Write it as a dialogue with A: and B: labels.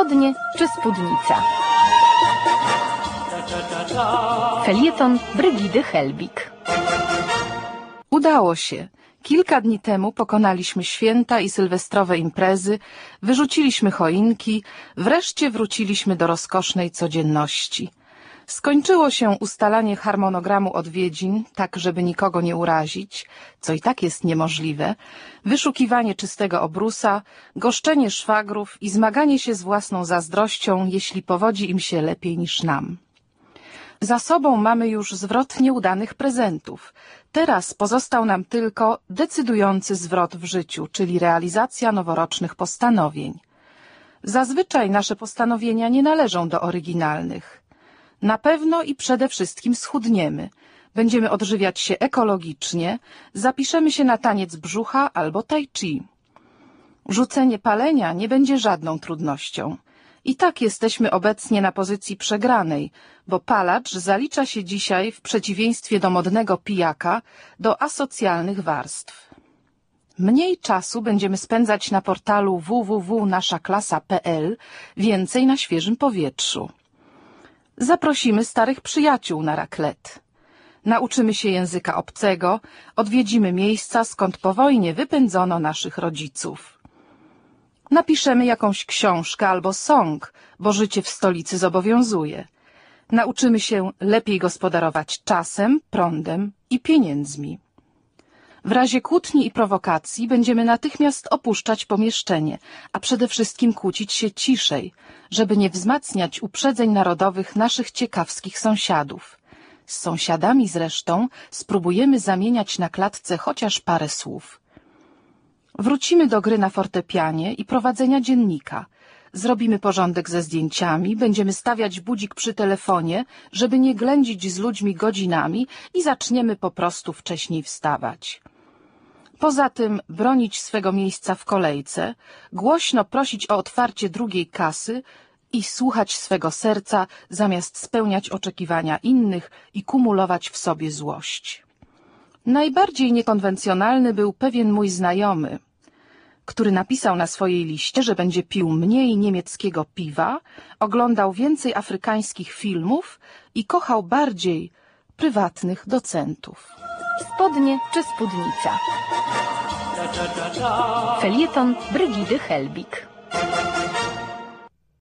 A: Spodnie czy spódnica? Felieton Brygidy Helbig.
B: Udało się. Kilka dni temu pokonaliśmy święta i sylwestrowe imprezy, wyrzuciliśmy choinki, wreszcie wróciliśmy do rozkosznej codzienności. Skończyło się ustalanie harmonogramu odwiedzin, tak żeby nikogo nie urazić, co i tak jest niemożliwe, wyszukiwanie czystego obrusa, goszczenie szwagrów i zmaganie się z własną zazdrością, jeśli powodzi im się lepiej niż nam. Za sobą mamy już zwrot nieudanych prezentów. Teraz pozostał nam tylko decydujący zwrot w życiu, czyli realizacja noworocznych postanowień. Zazwyczaj nasze postanowienia nie należą do oryginalnych. Na pewno i przede wszystkim schudniemy. Będziemy odżywiać się ekologicznie, zapiszemy się na taniec brzucha albo tai chi. Rzucenie palenia nie będzie żadną trudnością. I tak jesteśmy obecnie na pozycji przegranej, bo palacz zalicza się dzisiaj, w przeciwieństwie do modnego pijaka, do asocjalnych warstw. Mniej czasu będziemy spędzać na portalu www.naszaklasa.pl, więcej na świeżym powietrzu. Zaprosimy starych przyjaciół na raclette. Nauczymy się języka obcego, odwiedzimy miejsca, skąd po wojnie wypędzono naszych rodziców. Napiszemy jakąś książkę albo song, bo życie w stolicy zobowiązuje. Nauczymy się lepiej gospodarować czasem, prądem i pieniędzmi. W razie kłótni i prowokacji będziemy natychmiast opuszczać pomieszczenie, a przede wszystkim kłócić się ciszej, żeby nie wzmacniać uprzedzeń narodowych naszych ciekawskich sąsiadów. Z sąsiadami zresztą spróbujemy zamieniać na klatce chociaż parę słów. Wrócimy do gry na fortepianie i prowadzenia dziennika. Zrobimy porządek ze zdjęciami, będziemy stawiać budzik przy telefonie, żeby nie ględzić z ludźmi godzinami i zaczniemy po prostu wcześniej wstawać. Poza tym bronić swego miejsca w kolejce, głośno prosić o otwarcie drugiej kasy i słuchać swego serca, zamiast spełniać oczekiwania innych i kumulować w sobie złość. Najbardziej niekonwencjonalny był pewien mój znajomy, który napisał na swojej liście, że będzie pił mniej niemieckiego piwa, oglądał więcej afrykańskich filmów i kochał bardziej prywatnych docentów.
A: Spodnie czy spódnica? Felieton Brygidy Helbig.